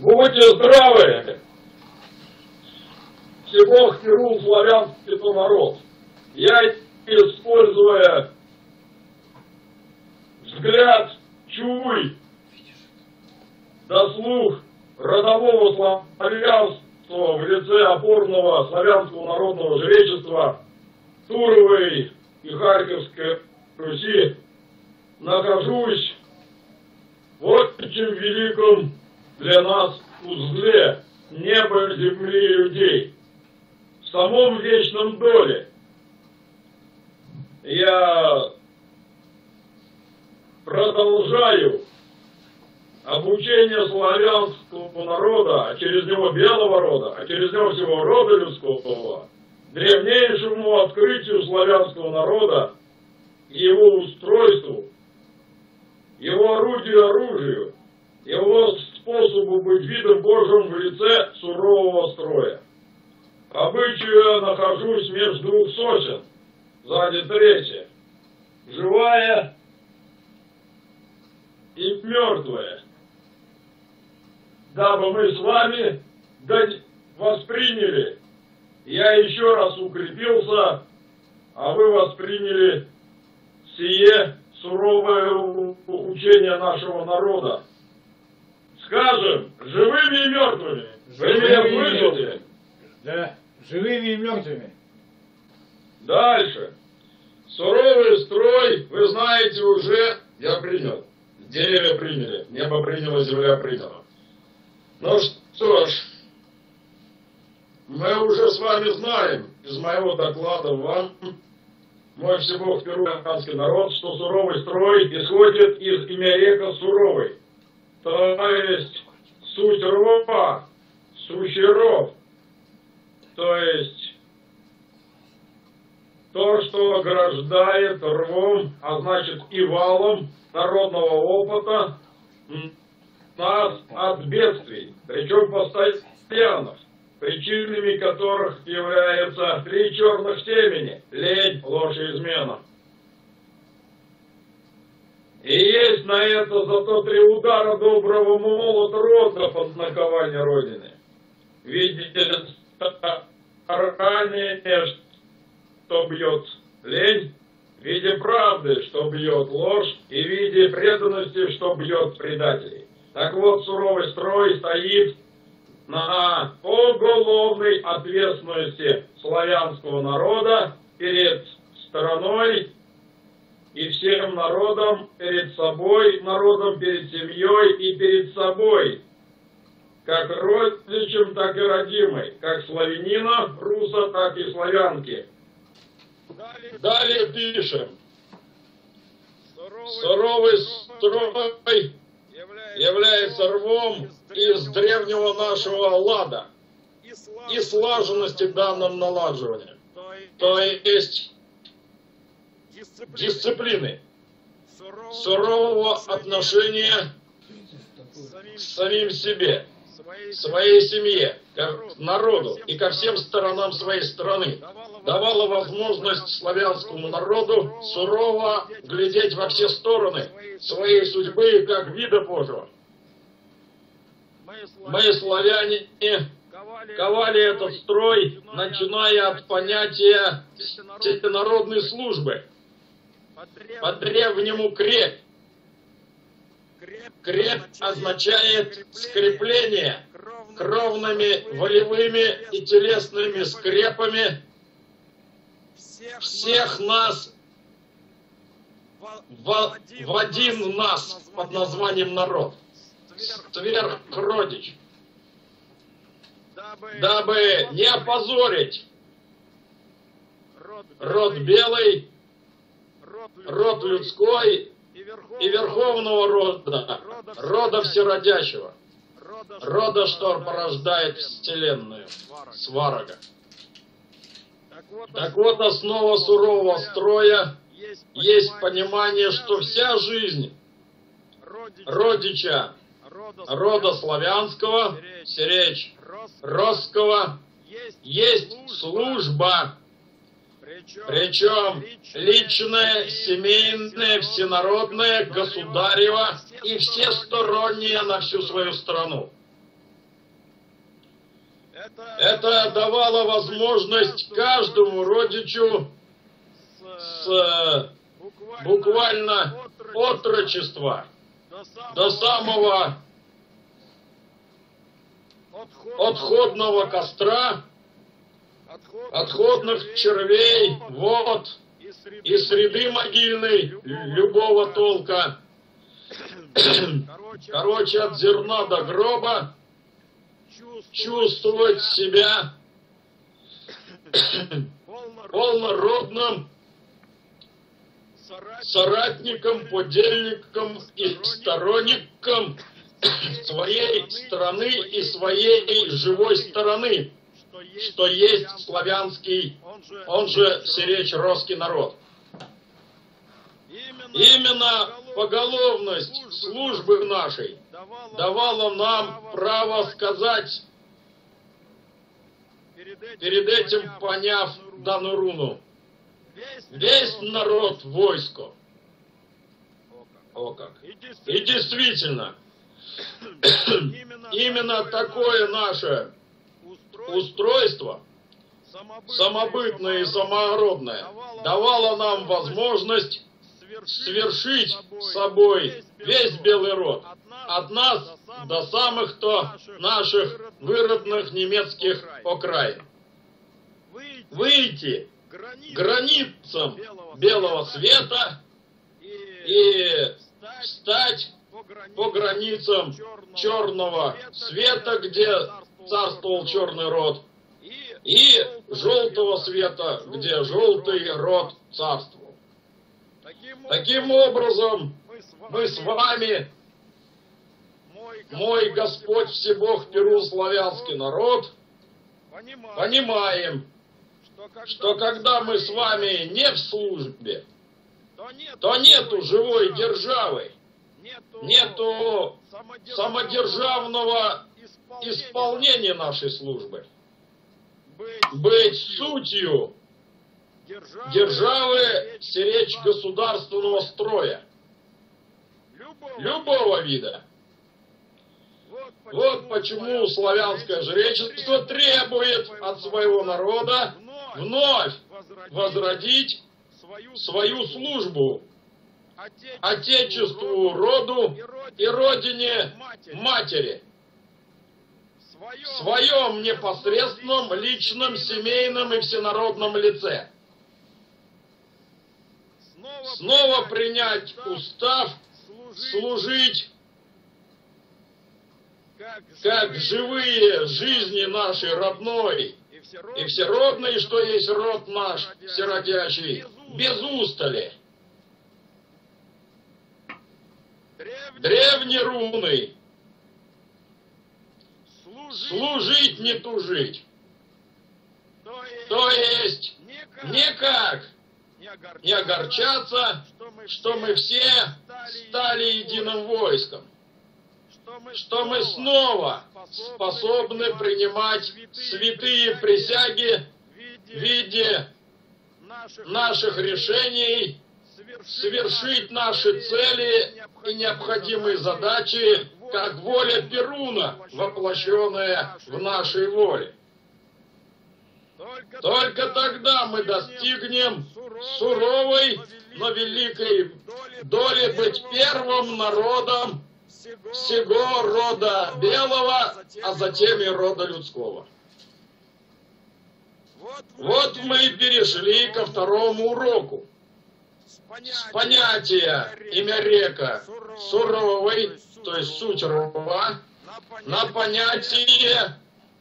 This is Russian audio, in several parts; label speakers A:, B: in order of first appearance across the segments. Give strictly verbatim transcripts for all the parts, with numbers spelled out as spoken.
A: Будьте здравы! Всего Перун славянский народ. Я, используя взгляд, чуй, дослух родового славянства в лице опорного славянского народного жречества Туровой и Харьковской Руси, нахожусь в очень великом для нас узле неба, земли и людей, в самом вечном доле. Я продолжаю обучение славянского народа, а через него белого рода, а через него всего рода людского, древнейшему открытию славянского народа, его устройству, его орудию оружию, его способу быть видом Божьим в лице сурового строя. Обычаю я нахожусь между двух сосен, сзади третья, живая и мертвая, дабы мы с вами восприняли, я еще раз укрепился, а вы восприняли сие суровое учение нашего народа. Скажем, живыми и мертвыми. Вы меня слышите?
B: Да, живыми и мертвыми.
A: Дальше. Суровый строй, вы знаете уже, я принял. Деревья приняли, небо приняло, земля приняла. Ну что ж, мы уже с вами знаем из моего доклада вам, мой всего перуанский народ, что суровый строй исходит из имя река Суровый. То есть суть рва, сущий ров, то есть то, что ограждает рвом, а значит и валом народного опыта нас от бедствий, причем постоянных, причинами которых являются три черных темени: лень, ложь и измена. И есть на это зато три удара доброго молота рода под наковальня Родины. Видите, ранее, что бьет лень, в виде правды, что бьет ложь, и в виде преданности, что бьет предателей. Так вот, суровый строй стоит на уголовной ответственности славянского народа перед стороной и всем народом, перед собой, народом, перед семьей и перед собой, как родичем, так и родимой, как славянина, руса, так и славянки. Далее, Далее пишем. Суровый строй является рвом из древнего нашего лада и слаженности данным налаживания, то есть дисциплины, сурового отношения к самим себе, своей семье, к народу и ко всем сторонам своей страны, давала возможность славянскому народу сурово глядеть во все стороны своей судьбы как вида Божьего. Мы, славяне, ковали этот строй, начиная от понятия всенародной службы, по древнему креп. Креп означает скрепление кровными, волевыми и телесными скрепами всех нас в, в один нас под названием народ, сверхродич, дабы не опозорить род белый, род людской и верховного рода, рода всеродящего, рода, что порождает вселенную, сварога. Так вот, основа сурового строя есть понимание, что вся жизнь родича рода славянского, сиречь росского, есть служба. Причем личное, семейное, всенародное, государево и всестороннее на всю свою страну. Это давало возможность каждому родичу с буквально отрочества до самого отходного костра, отходных червей, вод и среды могильной любого толка, короче, от зерна до гроба, чувствовать себя полнородным соратником, подельником и сторонником своей страны и своей живой стороны, что есть славянский, он же сиречь-русский народ. Именно поголовность службы нашей давала нам право сказать, перед этим поняв данную руну: весь народ войско. О как. И действительно, именно такое наше устройство, самобытное и самородное, давало нам возможность свершить собой весь белый род, от нас до самых то наших выродных немецких окраин. Выйти к границам белого света и встать по границам черного света, где царствовал черный род, и желтого света, где желтый род царствовал. Таким образом, мы с вами, мой Господь Всебог Перу-славянский народ, понимаем, что когда мы с вами не в службе, то нету живой державы, нету самодержавного исполнения нашей службы. Быть сутью державы сиречь государственного строя, любого вида. Вот почему славянское жречество требует от своего народа вновь возродить свою службу Отечеству, роду и родине матери, в своем непосредственном, личном, семейном и всенародном лице. Снова принять устав, служить как живые жизни нашей родной и всеродной, что есть род наш всеродящий, без устали. Древней руной служить, не тужить. То есть никак не огорчаться, что мы все стали единым войском, что мы снова способны принимать святые присяги в виде наших решений, совершить наши цели и необходимые задачи, как воля Перуна, воплощенная в нашей воле. Только тогда мы достигнем суровой, но великой доли быть первым народом всего рода белого, а затем и рода людского. Вот мы и перешли ко второму уроку. С понятия имя река суровой, то есть суть рова, на понятие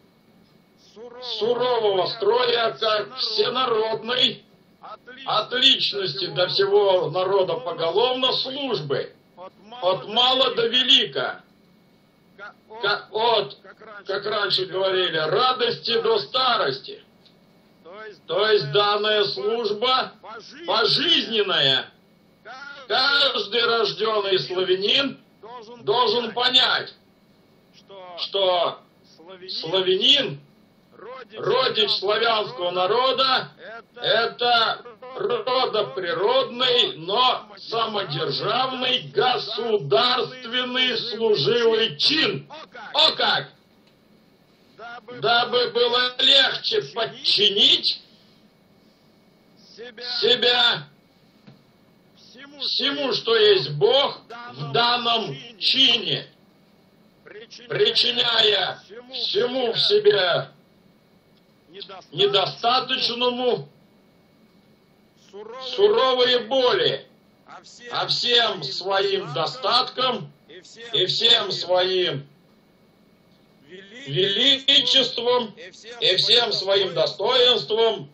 A: сурового строя как всенародной, от личности до всего народа поголовно службы, от мала до велика, как, от, как раньше говорили, радости до старости. То есть данная служба пожизненная. Каждый рожденный славянин должен понять, что славянин, родич славянского народа, это родоприродный, но самодержавный государственный служивый чин. О как! Дабы, дабы было легче подчинить
C: себя,
A: себя
C: всему,
A: всему, что есть Бог в данном чине, причиняя всему в себе недостаточному суровые боли, а всем своим достатком и всем своим величеством и всем своим достоинством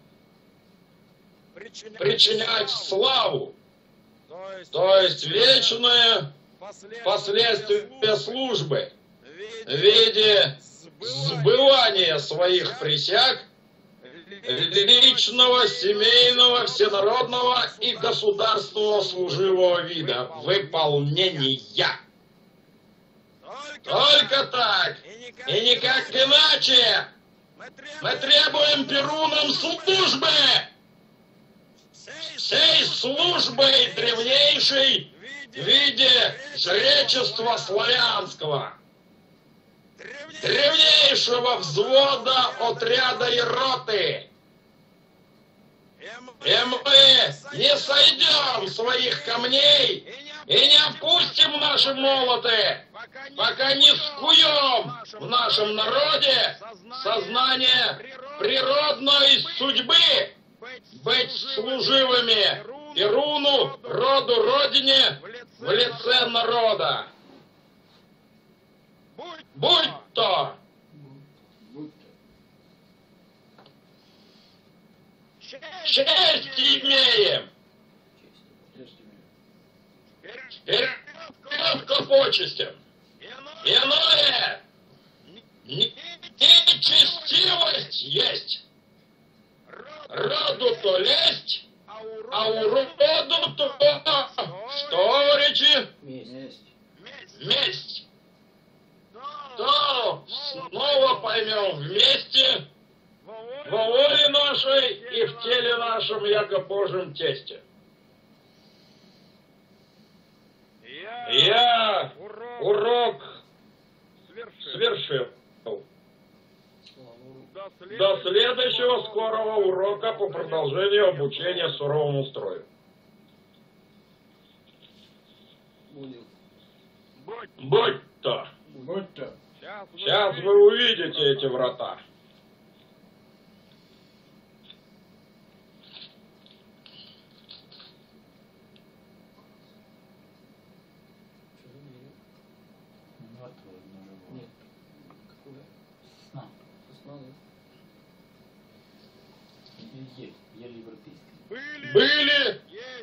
A: причинять славу, то есть вечное последствие службы в виде сбывания своих присяг личного, семейного, всенародного и государственного служивого вида выполнения. Только так и никак иначе мы требуем перунам службы, всей службой древнейшей в виде жречества славянского, древнейшего взвода, отряда и роты. И мы не сойдем своих камней и не опустим наши молоты, пока не скуем в нашем народе сознание природной судьбы быть служивыми Перуну, роду, родине в лице народа. Будь то честь имеем, вперед к почестям, иное нечестивость есть, роду то лесть, а у роду то, что речи? Месть. Месть. То снова поймем вместе во воле нашей и в теле нашем, яко Божьем тесте. Я урок свершил. До следующего скорого урока по продолжению обучения суровому строю. Будь то.
B: Будь то.
A: Сейчас вы увидите эти врата.
D: Нет. Какое? Сосна. Сосна, да? Есть. Еле европейская.
C: Были,
A: Были,